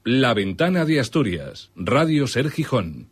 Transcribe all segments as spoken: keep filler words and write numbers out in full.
La Ventana de Asturias, Radio Ser Gijón.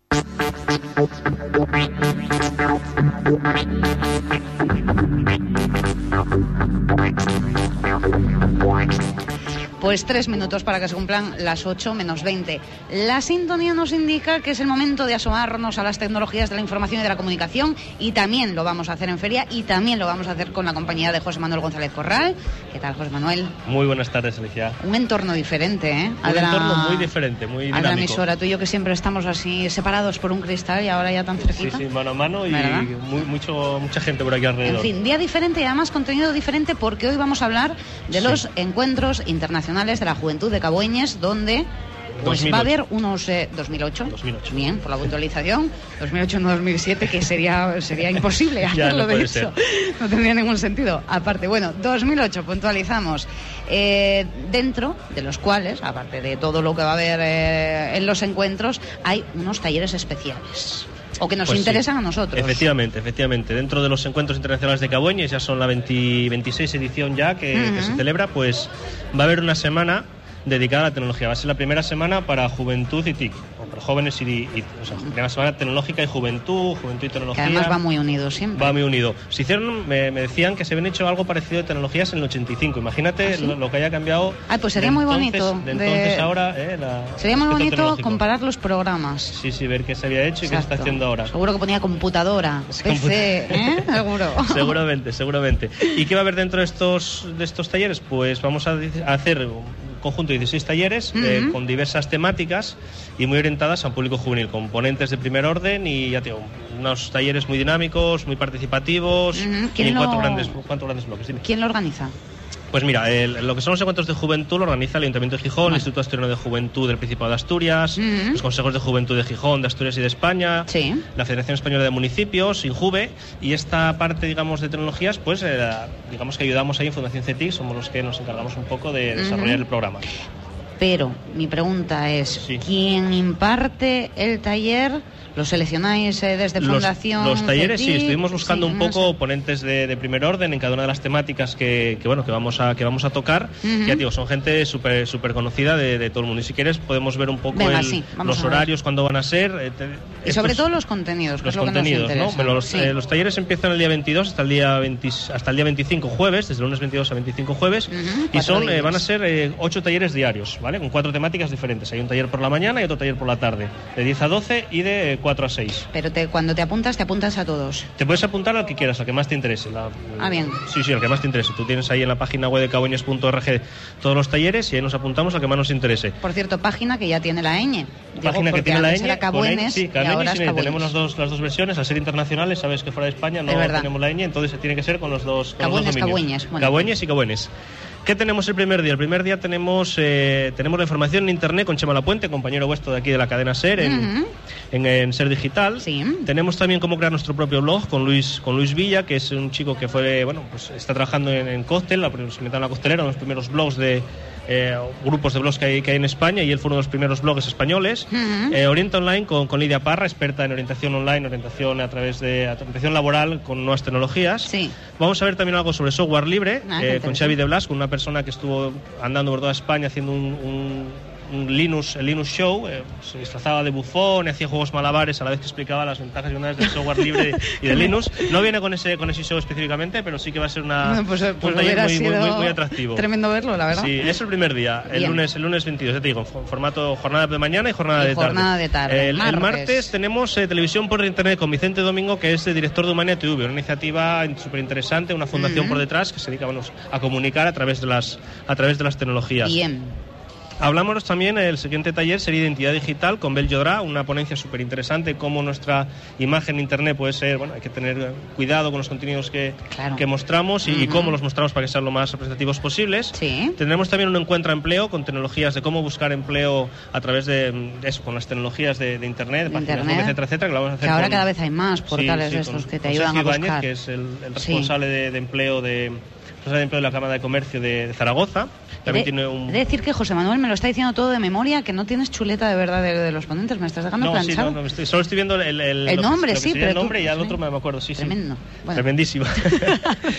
Pues tres minutos para que se cumplan las ocho menos veinte. La sintonía nos indica que es el momento de asomarnos a las tecnologías de la información y de la comunicación, y también lo vamos a hacer en feria, y también lo vamos a hacer con la compañía de José Manuel González Corral. ¿Qué tal, José Manuel? Muy buenas tardes, Alicia. Un entorno diferente, ¿eh? Un la... entorno muy diferente, muy dinámico. A la emisora, tú y yo que siempre estamos así separados por un cristal y ahora ya tan cerquita. Sí, sí, mano a mano y muy, mucho, mucha gente por aquí alrededor. En fin, día diferente y además contenido diferente, porque hoy vamos a hablar de los sí. encuentros internacionales de la juventud de Cabueñes, donde pues dos mil ocho. Va a haber unos eh, dos mil ocho. dos mil ocho. Bien, por la puntualización. dos mil ocho no dos mil siete, que sería sería imposible hacerlo no de eso. Ser. No tendría ningún sentido. Aparte, bueno, dos mil ocho puntualizamos. Eh, dentro de los cuales, aparte de todo lo que va a haber eh, en los encuentros, hay unos talleres especiales. O que nos pues interesan sí. a nosotros. Efectivamente, efectivamente. Dentro de los encuentros internacionales de Cabueñes, ya son la veinte, veintiséis edición ya que, uh-huh. que se celebra, pues va a haber una semana dedicada a la tecnología. Va a ser la primera semana para juventud y T I C, o para jóvenes y, y o sea, primera semana tecnológica y juventud, juventud y tecnología. Que además va muy unido siempre. Va muy unido. Se hicieron, me, me decían que se habían hecho algo parecido de tecnologías en el ochenta y cinco. Imagínate ¿Ah, sí? lo, lo que haya cambiado. Ah, pues sería muy entonces, bonito. De entonces de... ahora, eh, la, sería muy bonito comparar los programas. Sí, sí, ver qué se había hecho. Exacto. Y qué se está haciendo ahora. Seguro que ponía computadora, P C, ¿eh? Seguro. seguramente, seguramente. ¿Y qué va a haber dentro de estos, de estos talleres? Pues vamos a, a hacer conjunto de dieciséis talleres uh-huh. eh, con diversas temáticas y muy orientadas al público juvenil, con ponentes de primer orden y ya te digo, unos talleres muy dinámicos, muy participativos uh-huh. y en lo... cuatro grandes, cuatro grandes bloques. Dime. ¿Quién lo organiza? Pues mira, el, lo que son los encuentros de juventud lo organiza el Ayuntamiento de Gijón, bueno. el Instituto Asturiano de Juventud del Principado de Asturias, uh-huh. los consejos de juventud de Gijón, de Asturias y de España, sí. la Federación Española de Municipios, Injuve, y esta parte, digamos, de tecnologías, pues eh, digamos que ayudamos ahí en Fundación C E T I C, somos los que nos encargamos un poco de desarrollar uh-huh. el programa. Pero mi pregunta es, sí. ¿quién imparte el taller? ¿Lo seleccionáis eh, desde los, Fundación Los talleres, C E T I C? sí, estuvimos buscando sí, un poco no sé. ponentes de, de primer orden en cada una de las temáticas que, que bueno que vamos a que vamos a tocar. Uh-huh. Ya digo, son gente súper súper conocida de, de todo el mundo. Y si quieres podemos ver un poco Venga, el, sí, los horarios, cuándo van a ser. Eh, te, y sobre estos, todo los contenidos, que los es lo contenidos, que nos ¿no? Bueno, los, sí. eh, los talleres empiezan el día veintidós hasta el día veinte, hasta el día veinticinco jueves, desde el lunes veintidós a veinticinco jueves, uh-huh. y son eh, van a ser eh, ocho talleres diarios, ¿vale? Con cuatro temáticas diferentes. Hay un taller por la mañana y otro taller por la tarde, de diez a doce y de cuatro a seis. Pero te, cuando te apuntas, te apuntas a todos. Te puedes apuntar al que quieras, al que más te interese. La, ah, bien. Sí, sí, al que más te interese. Tú tienes ahí en la página web de cabueñes punto org todos los talleres y ahí nos apuntamos al que más nos interese. Por cierto, página que ya tiene la ñ. Página que tiene la ñ. Cabuenes, sí, Cabuenes, sí, tenemos las dos, las dos versiones. Al ser internacionales, sabes que fuera de España no tenemos la ñ, entonces tiene que ser con los dos, con Cabuenes, los dos dominios. Cabueñes. Bueno. Cabueñes y Cabuenes. ¿Qué tenemos el primer día? El primer día tenemos eh, tenemos la información en internet con Chema Lapuente, compañero vuestro de aquí de la cadena SER, en, uh-huh. en, en SER Digital. Sí. Tenemos también cómo crear nuestro propio blog con Luis con Luis Villa, que es un chico que fue bueno pues está trabajando en, en Costel, la, se metió en la costelera, uno de los primeros blogs de eh, grupos de blogs que hay, que hay en España, y él fue uno de los primeros blogs españoles. Uh-huh. eh, Orienta Online con, con Lidia Parra, experta en orientación online, orientación a través de orientación laboral con nuevas tecnologías. Sí. Vamos a ver también algo sobre software libre ah, eh, con Xavi de Blas, con una persona que estuvo andando por toda España haciendo un, un, un Linux, el Linux Show, eh, se disfrazaba de bufón y hacía juegos malabares a la vez que explicaba las ventajas y bondades del software libre y de Linux. No viene con ese con ese show específicamente, pero sí que va a ser una, bueno, pues, pues un taller muy, muy, muy, muy atractivo. Tremendo verlo, la verdad. Sí, es el primer día, el Bien. lunes el lunes veintidós, ya te digo, formato jornada de mañana y jornada y de tarde. Jornada de tarde. El martes. el martes tenemos eh, televisión por internet con Vicente Domingo, que es el director de Humania T V, una iniciativa súper interesante, una fundación uh-huh. por detrás que se dedica bueno, a comunicar a través de las a través de las tecnologías. Bien. Hablamos también, el siguiente taller sería Identidad Digital con Bel Llodrá, una ponencia súper interesante, cómo nuestra imagen en internet puede ser, bueno, hay que tener cuidado con los contenidos que, claro. que mostramos y, uh-huh. y cómo los mostramos para que sean lo más representativos posibles. Sí. Tendremos también un encuentro a empleo con tecnologías de cómo buscar empleo a través de, de eso, con las tecnologías de, de internet, de páginas web, etcétera, etcétera, que lo vamos a hacer que ahora con, cada vez hay más portales sí, sí, de estos con, que te con ayudan Sergio a buscar. Ibáñez, que es el, el responsable sí. de, de empleo de... de empleo de la Cámara de Comercio de, de Zaragoza. También de, tiene un... de decir que José Manuel me lo está diciendo todo de memoria, que no tienes chuleta de verdad de, de los ponentes, me estás dejando no, planchado. Sí, no, no, estoy, solo estoy viendo el, el, el nombre, lo que, sí, lo que pero el nombre tú, y ya el sí. otro me acuerdo, sí, Tremendo. sí. Bueno. Tremendísimo.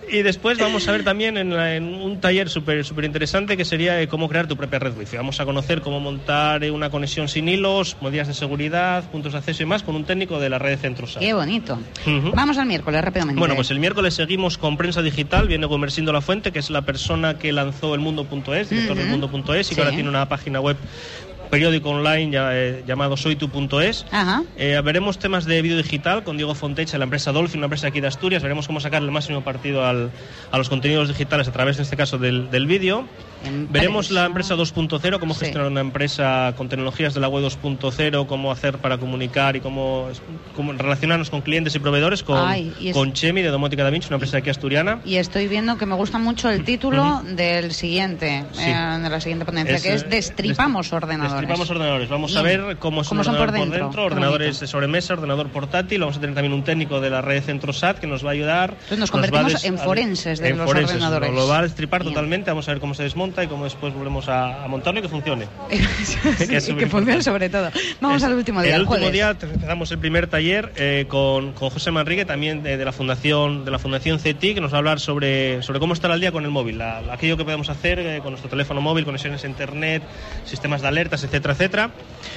Y después vamos a ver también en, la, en un taller súper súper interesante que sería eh, cómo crear tu propia red wifi. Vamos a conocer cómo montar eh, una conexión sin hilos, medidas de seguridad, puntos de acceso y más con un técnico de la red de Centrosat. Qué bonito. Uh-huh. Vamos al miércoles rápidamente. Bueno, pues el miércoles seguimos con Prensa Digital. Viene Gumersindo La Fuente, que es la persona que lanzó el mundo punto es, director uh-huh. del mundo punto es, y que sí. ahora tiene una página web, periódico online ya, eh, llamado soy tu punto es. Eh, veremos temas de vídeo digital con Diego Fontecha de la empresa Dolphin, una empresa aquí de Asturias. Veremos cómo sacar el máximo partido al, a los contenidos digitales a través, en este caso, del, del vídeo. Empresa. Veremos la empresa dos punto cero, cómo sí. gestionar una empresa con tecnologías de la web dos punto cero, cómo hacer para comunicar y cómo, cómo relacionarnos con clientes y proveedores, con, Ay, y es... con Chemi de Domótica Da Vinci, una empresa aquí asturiana. Y estoy viendo que me gusta mucho el título uh-huh. del siguiente, sí. eh, de la siguiente ponencia, es, que es Destripamos ordenadores. Destripamos ordenadores. Vamos Bien. a ver cómo es un ordenador por dentro, por dentro ordenadores de sobremesa, ordenador portátil. Vamos a tener también un técnico de la red Centrosat que nos va a ayudar. Entonces nos convertimos nos des... en forenses de en los forenses. ordenadores. Lo va a destripar Bien. totalmente. Vamos a ver cómo se desmonta y cómo después volvemos a, a montarlo y que funcione. sí, que, y que funcione sobre todo. Vamos es, al último día. El último jueves. día empezamos el primer taller eh, con, con José Manrique, también de, de la fundación de la fundación C E T I, que nos va a hablar sobre, sobre cómo estar al día con el móvil, la, aquello que podemos hacer eh, con nuestro teléfono móvil, conexiones a internet, sistemas de alertas, etcétera, etcétera.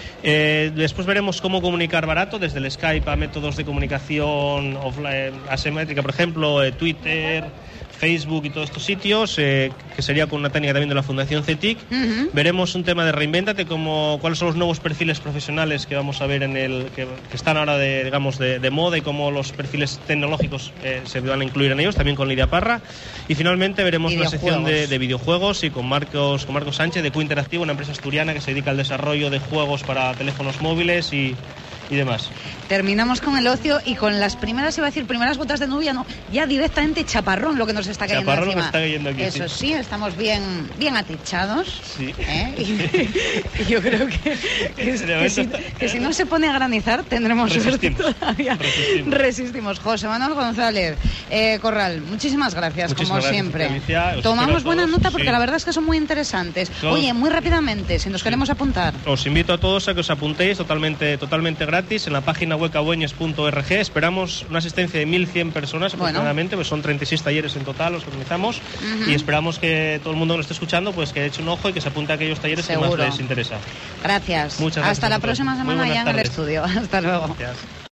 Eh, después veremos cómo comunicar barato, desde el Skype a métodos de comunicación offline, asimétrica, por ejemplo, eh, Twitter, Facebook y todos estos sitios, eh, que sería con una técnica también de la Fundación C E T I C. Uh-huh. Veremos un tema de Reinvéntate, como cuáles son los nuevos perfiles profesionales que vamos a ver en el que, que están ahora de, digamos, de, de moda, y cómo los perfiles tecnológicos eh, se van a incluir en ellos, también con Lidia Parra. Y finalmente veremos una sección de, de videojuegos y con Marcos, con Marcos Sánchez de Q Interactivo, una empresa asturiana que se dedica al desarrollo de juegos para teléfonos móviles y y demás. Terminamos con el ocio y con las primeras, iba a decir, primeras gotas de lluvia, no, ya directamente chaparrón lo que nos está cayendo chaparrón encima. Nos está cayendo aquí, Eso sí. sí, estamos bien bien atichados. Sí. ¿eh? Y, y yo creo que, que, que, si, que si no se pone a granizar tendremos Resistimos. suerte todavía. Resistimos. Resistimos. José Manuel González, eh, Corral, muchísimas gracias, muchísimas como gracias, siempre. Alicia, Tomamos buena nota porque sí. la verdad es que son muy interesantes. Todos. Oye, muy rápidamente, si nos sí. queremos apuntar. Os invito a todos a que os apuntéis totalmente, totalmente gratis en la página web cabueñes punto org. Esperamos una asistencia de mil cien personas aproximadamente, bueno. pues son treinta y seis talleres en total los que organizamos, uh-huh. y esperamos que todo el mundo que nos esté escuchando pues que eche un ojo y que se apunte a aquellos talleres Seguro. que más les interesa. Gracias. Muchas gracias. Hasta la próxima semana ya en el estudio. Hasta luego. Gracias.